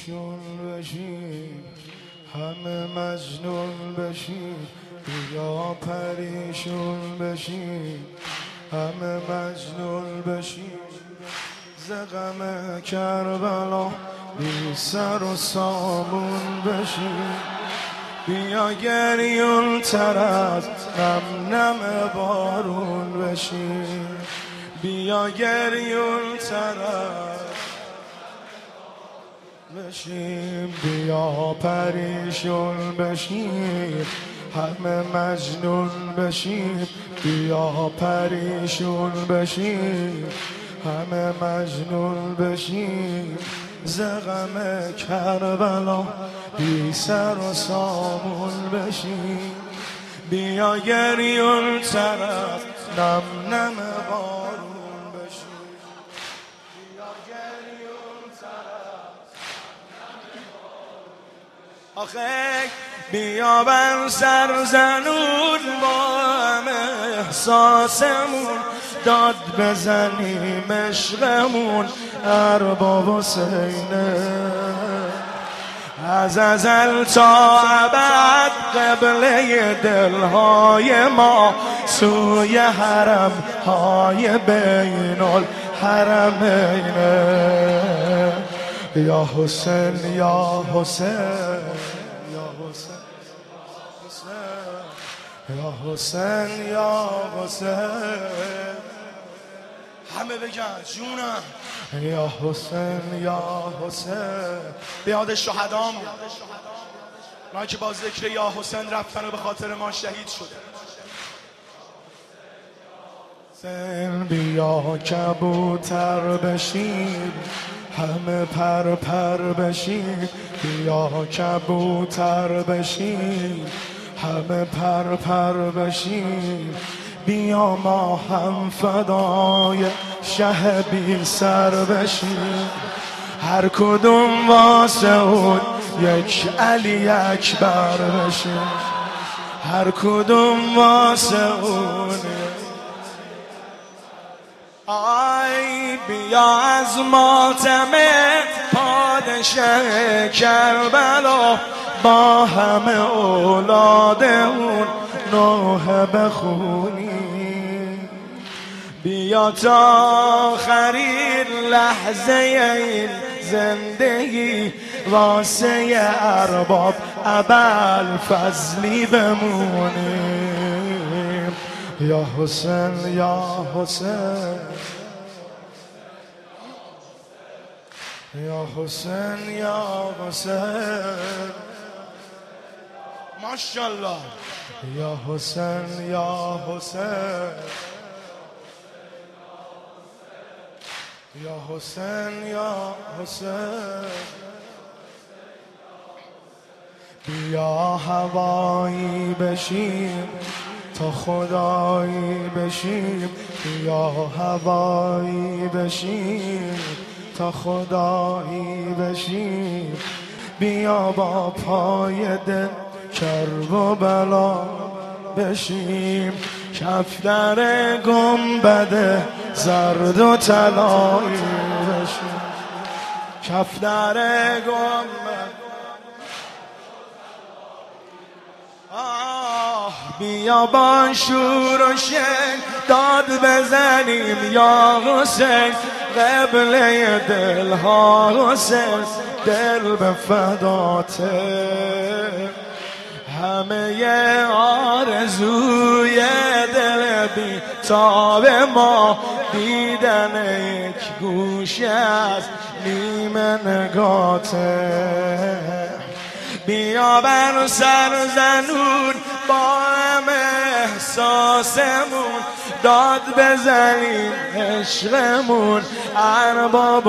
پریشون بشیم همه مجنون بشیم بیا پریشون بشیم همه مجنون بشیم ز غم کربلا بی سر و سامون بشیم بیا گریون تر از نم نم بارون بشیم بیا گریون تر از بشیم بیا پریشون بشیم همه مجنون بشیم بیا پریشون بشیم همه مجنون بشیم ز غم کربلا بی سر و سامون بشیم بیا گریون تر از نم نم بارون بشیم بیا گریون تر از آخه بیا بر سر زنون با هم احساسمون داد بزنیم عشقمون ارباب حسینه از ازل تا ابد قبله دلهای ما سوی حرم های بین الحرمینه یا حسین یا حسین یا حسین یا حسین یا حسین همه بگن جونم یا حسین یا حسین به یاد شهدام ما که با ذکر یا حسین رفتن و به خاطر ما شهید شده حسین بیا کبوتر بشیم همه پر پر بشیم بیا کبوتر بشیم همه پر پر بشیم بیا ما هم فدای شه بی سر بشیم هر کدوم واسه اون یک علی اکبر بشیم هر کدوم واسه اون آی بیا از ماتم پادشه کربلا با همه اولاد اون نوحه بخونی بیا تا آخرین لحظه این زندگی واسه ارباب ابوالفضلی بمونیم یا حسین یا حسین یا حسین یا حسین ماشاءالله یا حسین یا حسین یا حسین یا حسین بیا هوایی بشیم تا خدایی بشیم بیا هوایی بشیم تا خدایی بشیم بیا با پای دل کرب و بلا بشیم کفتر گنبد زرد و طلایی بشیم کفتر گنبد بیا با شور و شن داد بزنیم یا حسین قبله دلها حسین دل به فداته همه آرزوی دل بی تاب ما دیدن یک گوشه از نیمه نگاته بیا بر سر زنون با هم احساسمون داد بزنیم عشقمون ارباب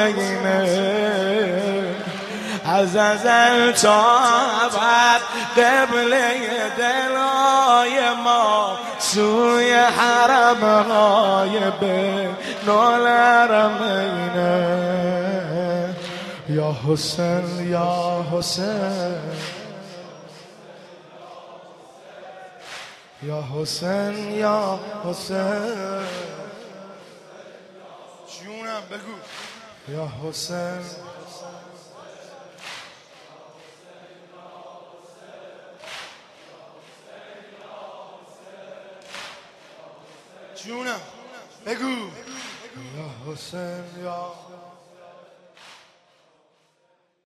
حسینه از ازل تا ابد قبله دلهای ما سوی حرمهای بین الحرمینه یا حسین یا حسین یا حسین یا حسین جونم بگو یا حسین جونم بگو یا حسین یا